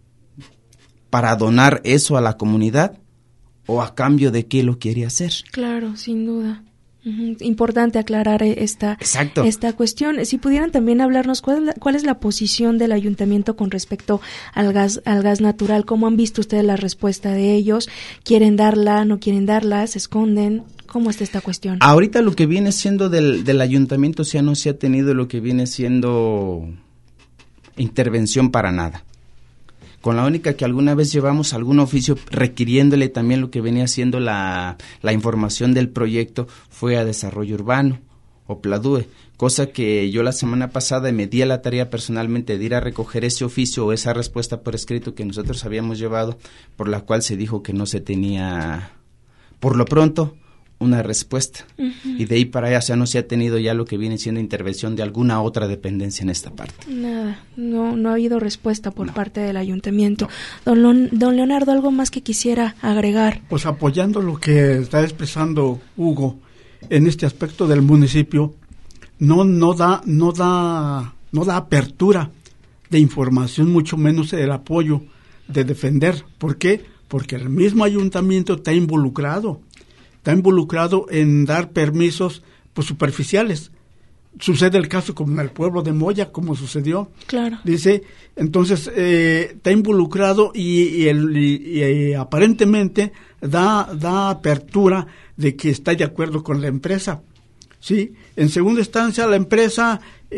para donar eso a la comunidad o a cambio de qué lo quiere hacer? Claro, sin duda. Importante aclarar esta cuestión. Si pudieran también hablarnos cuál es la posición del ayuntamiento con respecto al gas natural. ¿Cómo han visto ustedes la respuesta de ellos? ¿Quieren darla? ¿No quieren darla? ¿Se esconden? ¿Cómo está esta cuestión? Ahorita lo que viene siendo del ayuntamiento, o sea, no se ha tenido lo que viene siendo intervención para nada. Con la única que alguna vez llevamos algún oficio requiriéndole también lo que venía siendo la información del proyecto fue a Desarrollo Urbano o Pladue, cosa que yo la semana pasada me di a la tarea personalmente de ir a recoger ese oficio o esa respuesta por escrito que nosotros habíamos llevado, por la cual se dijo que no se tenía, por lo pronto, una respuesta. Y de ahí para allá, o sea, no se ha tenido ya lo que viene siendo intervención de alguna otra dependencia en esta parte. Nada, no ha habido respuesta por parte del ayuntamiento. Don Leonardo, ¿algo más que quisiera agregar? Pues apoyando lo que está expresando Hugo en este aspecto del municipio, no da apertura de información, mucho menos el apoyo de defender. ¿Por qué? Porque el mismo ayuntamiento está involucrado en dar permisos pues superficiales. Sucede el caso como en el pueblo de Moya, como sucedió. Claro. Dice, entonces está involucrado y aparentemente da apertura de que está de acuerdo con la empresa. Sí. En segunda instancia, la empresa,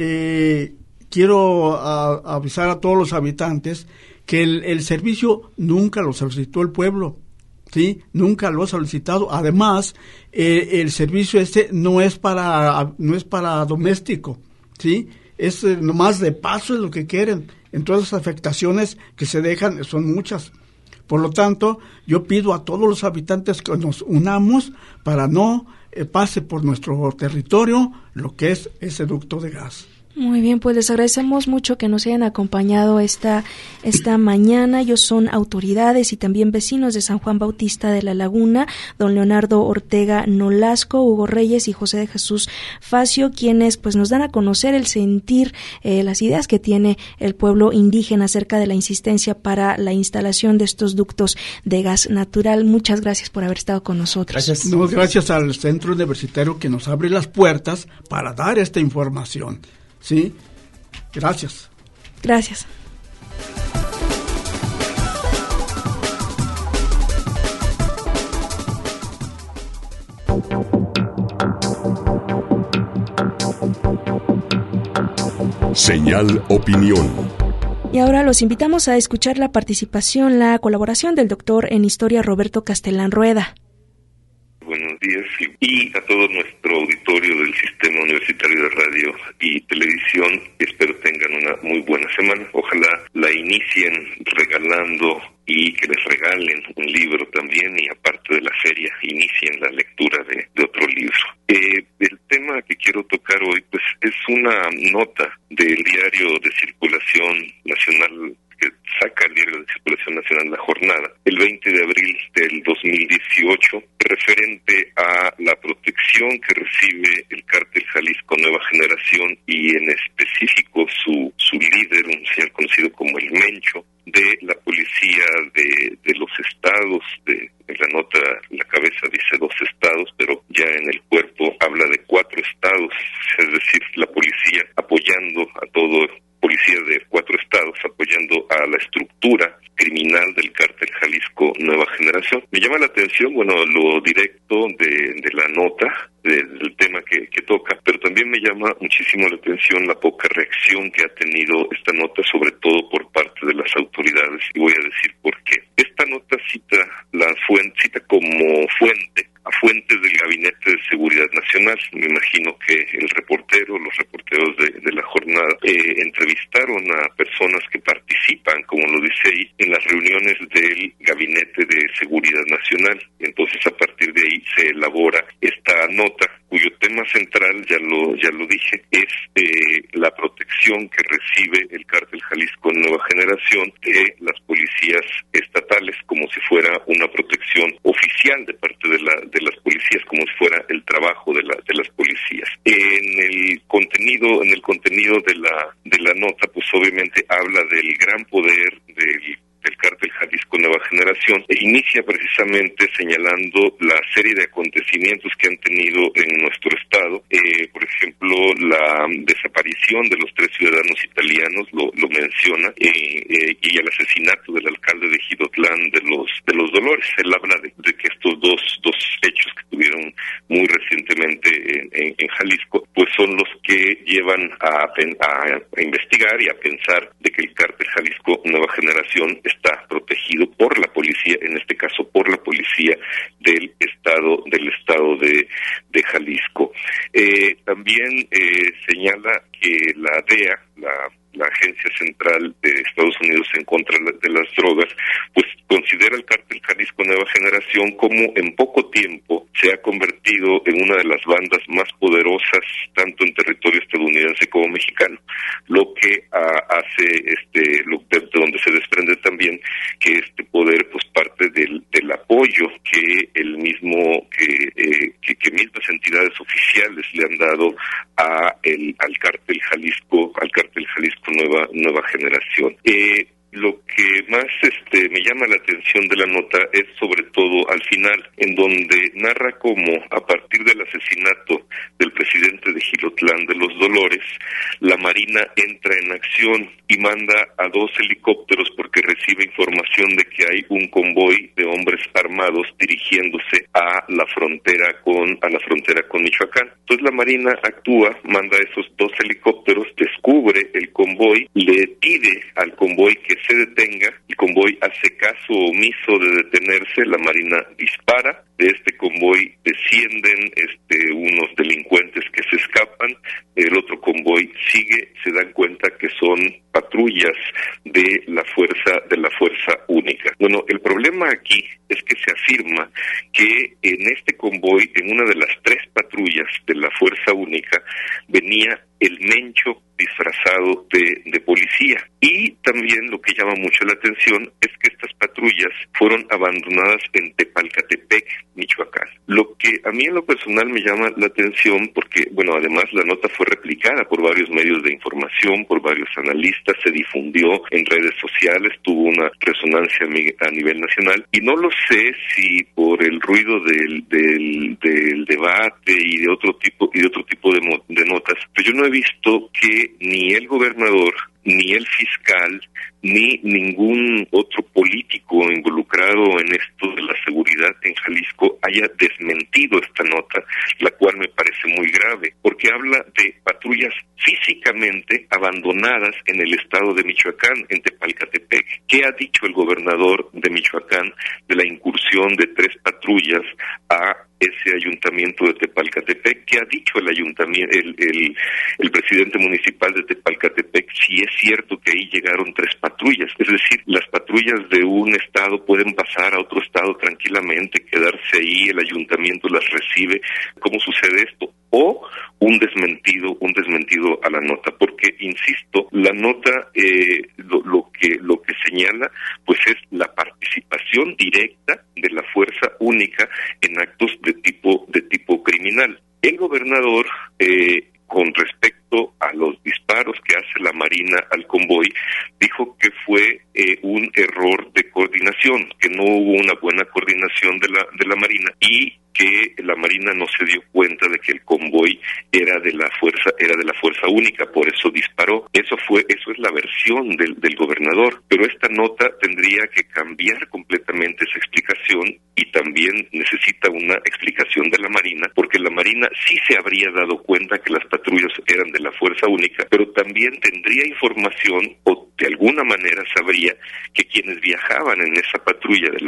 quiero avisar a todos los habitantes que el servicio nunca lo solicitó el pueblo. Sí, nunca lo ha solicitado. Además, el servicio no es para doméstico, sí, es nomás de paso, es lo que quieren. Entonces, las afectaciones que se dejan son muchas. Por lo tanto, yo pido a todos los habitantes que nos unamos para no pase por nuestro territorio lo que es ese ducto de gas. Muy bien, pues les agradecemos mucho que nos hayan acompañado esta mañana. Ellos son autoridades y también vecinos de San Juan Bautista de la Laguna, don Leonardo Ortega Nolasco, Hugo Reyes y José de Jesús Facio, quienes pues nos dan a conocer el sentir, las ideas que tiene el pueblo indígena acerca de la insistencia para la instalación de estos ductos de gas natural. Muchas gracias por haber estado con nosotros. Gracias. No, gracias al Centro Universitario que nos abre las puertas para dar esta información. Sí, gracias. Gracias. Señal Opinión. Y ahora los invitamos a escuchar la participación, la colaboración del doctor en Historia Roberto Castelán Rueda. Buenos días y a todo nuestro auditorio del Sistema Universitario de Radio y Televisión. Espero tengan una muy buena semana. Ojalá la inicien regalando y que les regalen un libro también, y aparte de la feria inicien la lectura de otro libro. El tema que quiero tocar hoy pues es una nota del diario de circulación nacional que saca el diario de circulación nacional La Jornada, el 20 de abril del 2018, referente a la protección que recibe el Cártel Jalisco Nueva Generación y en específico su líder, un señor conocido como el Mencho, de la policía de los estados. En la nota, la cabeza dice 2 estados, pero ya en el cuerpo habla de 4 estados, es decir, la policía apoyando a todo, policía de 4 estados apoyando a la estructura criminal del Cártel Jalisco Nueva Generación. Me llama la atención, lo directo de la nota, del tema que toca, pero también me llama muchísimo la atención la poca reacción que ha tenido esta nota, sobre todo por parte de las autoridades, y voy a decir por qué. Esta nota cita como fuente a fuentes del Gabinete de Seguridad Nacional. Me imagino que los reporteros de La Jornada, entrevistaron a personas que participan, como lo dice ahí, en las reuniones del Gabinete de Seguridad Nacional. Entonces, a partir de ahí se elabora esta nota, cuyo tema central, ya lo dije, es la protección que recibe el Cártel Jalisco Nueva Generación de las policías estatales, como si fuera una protección oficial de parte de las policías, como si fuera el trabajo de las policías. En el contenido de la nota, pues obviamente habla del gran poder del Cártel Jalisco Nueva Generación, e inicia precisamente señalando la serie de acontecimientos que han tenido en nuestro estado. Por ejemplo, la desaparición de los 3 ciudadanos italianos lo menciona, y el asesinato del alcalde de Jilotlán de los Dolores. Él habla de que estos dos hechos que tuvieron muy recientemente en Jalisco, pues son los que llevan a investigar y a pensar de que el Cártel Jalisco Nueva Generación está protegido por la policía, en este caso por la policía del estado de Jalisco. También señala que la DEA, la Agencia Central de Estados Unidos en contra de las drogas, pues considera el Cártel Jalisco Nueva Generación como en poco tiempo se ha convertido en una de las bandas más poderosas tanto en territorio estadounidense como mexicano, lo que hace de donde se desprende también que este poder pues parte del apoyo que que mismas entidades oficiales le han dado al Cártel Jalisco Nueva Generación. Lo que más me llama la atención de la nota es sobre todo al final, en donde narra cómo a partir del asesinato del presidente de Jilotlán de los Dolores, la Marina entra en acción y manda a 2 helicópteros porque recibe información de que hay un convoy de hombres armados dirigiéndose a la frontera con Michoacán. Entonces la Marina actúa, manda esos 2 helicópteros, descubre el convoy, le pide al convoy que se detenga, el convoy hace caso omiso de detenerse, la Marina dispara, de este convoy descienden unos delincuentes que se escapan, el otro convoy sigue, se dan cuenta que son patrullas de la fuerza única. Bueno, el problema aquí es que se afirma que en este convoy, en una de las 3 patrullas de la fuerza única, venía el Mencho disfrazado de policía. Y también lo que llama mucho la atención es que estas patrullas fueron abandonadas en Tepalcatepec, Michoacán. Lo que a mí en lo personal me llama la atención, porque, bueno, además la nota fue replicada por varios medios de información, por varios analistas, se difundió en redes sociales, tuvo una resonancia a nivel nacional, y no lo sé si por el ruido del debate y de otro tipo de notas, pero yo no he visto que ni el gobernador, ni el fiscal, ni ningún otro político involucrado en esto de la seguridad en Jalisco haya desmentido esta nota, la cual me parece muy grave, porque habla de patrullas físicamente abandonadas en el estado de Michoacán, en Tepalcatepec. ¿Qué ha dicho el gobernador de Michoacán de la incursión de 3 patrullas a ese ayuntamiento de Tepalcatepec? ¿Qué ha dicho el ayuntamiento, el presidente municipal de Tepalcatepec, si es cierto que ahí llegaron 3 patrullas? Es decir, las patrullas de un estado pueden pasar a otro estado tranquilamente, quedarse ahí, el ayuntamiento las recibe. ¿Cómo sucede esto? O un desmentido a la nota, porque insisto, la nota lo que señala pues es la participación directa de la fuerza única en actos de tipo criminal. El gobernador, con respecto a los disparos que hace la Marina al convoy, dijo que fue un error de coordinación, que no hubo una buena coordinación de la Marina, y que la Marina no se dio cuenta de que el convoy era de la fuerza única, por eso disparó. Eso es la versión del gobernador, pero esta nota tendría que cambiar completamente esa explicación, y también necesita una explicación de la Marina, porque la Marina sí se habría dado cuenta que las patrullas eran de la fuerza única, pero también tendría información, o de alguna manera sabría que quienes viajaban en esas patrullas de la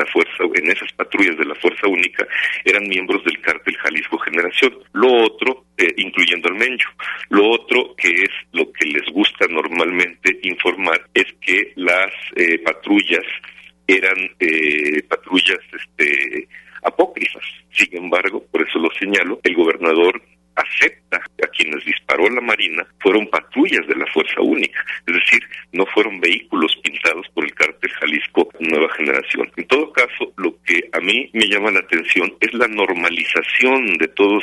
fuerza única eran miembros del cártel Jalisco Generación. Lo otro, incluyendo al Mencho, lo otro que es lo que les gusta normalmente informar, es que las patrullas eran patrullas apócrifas. Sin embargo, por eso lo señalo, el gobernador acepta a quienes disparó la Marina fueron patrullas de la fuerza única, es decir, no fueron vehículos pintados por el cártel Jalisco Nueva Generación. En todo caso, lo que a mí me llama la atención es la normalización de todos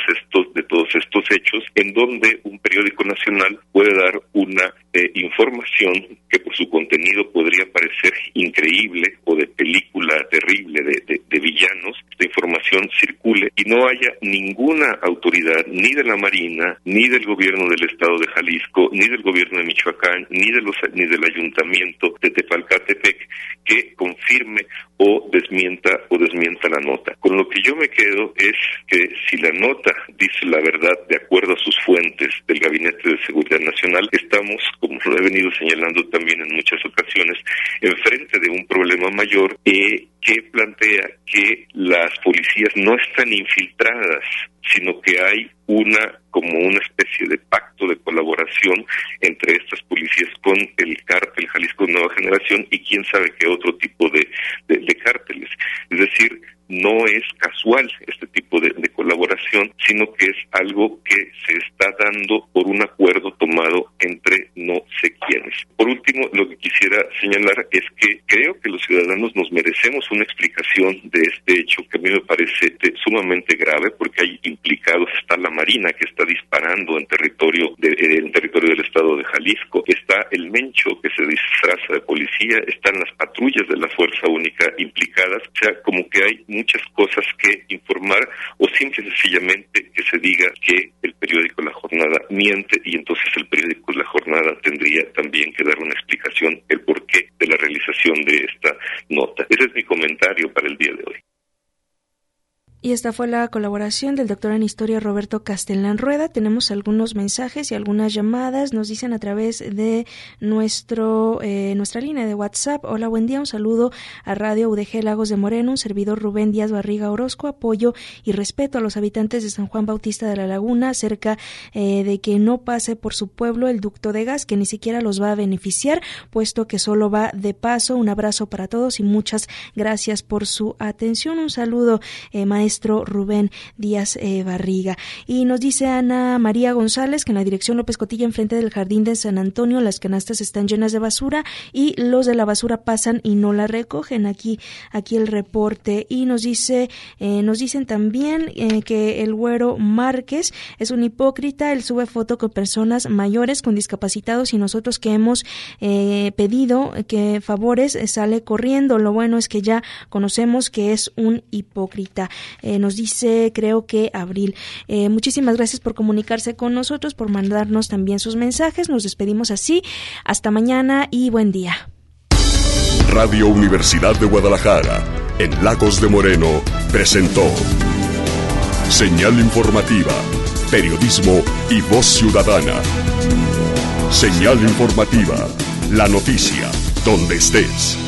estos hechos, en donde un periódico nacional puede dar una información que por su contenido podría parecer increíble o de película terrible de villanos. Esta información circule y no haya ninguna autoridad, ni de la Marina, ni del gobierno del estado de Jalisco, ni del gobierno de Michoacán, ni del ayuntamiento de Tepalcatepec, que confirme o desmienta la nota. Con lo que yo me quedo es que si la nota dice la verdad de acuerdo a sus fuentes del Gabinete de Seguridad Nacional, estamos, como lo he venido señalando también en muchas ocasiones, enfrente de un problema mayor que plantea que las policías no están infiltradas, sino que hay como una especie de pacto de colaboración entre estas policías con el cártel Jalisco Nueva Generación y quién sabe qué otro tipo de cárteles. Es decir, no es casual este tipo de colaboración, sino que es algo que se está dando por un acuerdo tomado entre no sé quiénes. Por último, lo que quisiera señalar es que creo que los ciudadanos nos merecemos una explicación de este hecho, que a mí me parece sumamente grave, porque hay implicados, está la Marina, que está disparando en territorio del estado de Jalisco, está el Mencho, que se disfraza de policía, están las patrullas de la Fuerza Única implicadas. O sea, como que hay muchas cosas que informar, o simple y sencillamente que se diga que el periódico La Jornada miente, y entonces el periódico La Jornada tendría también que dar una explicación, el porqué de la realización de esta nota. Ese es mi comentario para el día de hoy. Y esta fue la colaboración del doctor en Historia Roberto Castellán Rueda. Tenemos algunos mensajes y algunas llamadas. Nos dicen a través de nuestra línea de WhatsApp. Hola, buen día. Un saludo a Radio UDG Lagos de Moreno. Un servidor Rubén Díaz Barriga Orozco. Apoyo y respeto a los habitantes de San Juan Bautista de la Laguna acerca de que no pase por su pueblo el ducto de gas, que ni siquiera los va a beneficiar, puesto que solo va de paso. Un abrazo para todos y muchas gracias por su atención. Un saludo, maestro Rubén Díaz Barriga. Y nos dice Ana María González que en la dirección López Cotilla, enfrente del Jardín de San Antonio, las canastas están llenas de basura y los de la basura pasan y no la recogen. Aquí el reporte. Y nos dicen también que el güero Márquez es un hipócrita. Él sube foto con personas mayores, con discapacitados, y nosotros que hemos pedido que favores sale corriendo. Lo bueno es que ya conocemos que es un hipócrita. Nos dice, creo que Abril. Muchísimas gracias por comunicarse con nosotros, por mandarnos también sus mensajes. Nos despedimos así. Hasta mañana y buen día. Radio Universidad de Guadalajara, en Lagos de Moreno, presentó Señal Informativa, Periodismo y Voz Ciudadana. Señal Informativa, la noticia, donde estés.